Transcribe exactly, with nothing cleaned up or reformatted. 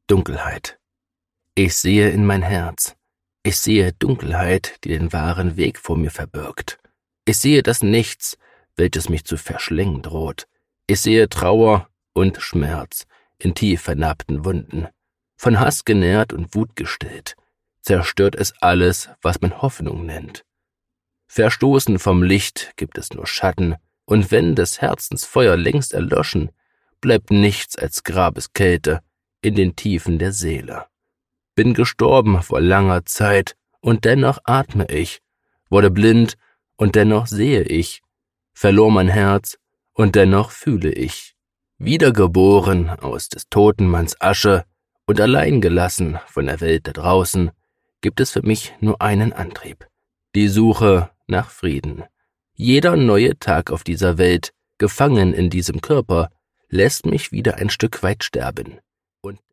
Dunkelheit. Ich sehe in mein Herz. Ich sehe Dunkelheit, die den wahren Weg vor mir verbirgt. Ich sehe das Nichts, welches mich zu verschlingen droht. Ich sehe Trauer und Schmerz in tief vernarbten Wunden. Von Hass genährt und Wut gestillt, zerstört es alles, was man Hoffnung nennt. Verstoßen vom Licht gibt es nur Schatten, und wenn des Herzens Feuer längst erloschen, bleibt nichts als Grabeskälte in den Tiefen der Seele. Bin gestorben vor langer Zeit, und dennoch atme ich, wurde blind, und dennoch sehe ich, verlor mein Herz, und dennoch fühle ich. Wiedergeboren aus des toten Manns Asche und allein gelassen von der Welt da draußen, gibt es für mich nur einen Antrieb: die Suche nach Frieden. Jeder neue Tag auf dieser Welt, gefangen in diesem Körper, lässt mich wieder ein Stück weit sterben.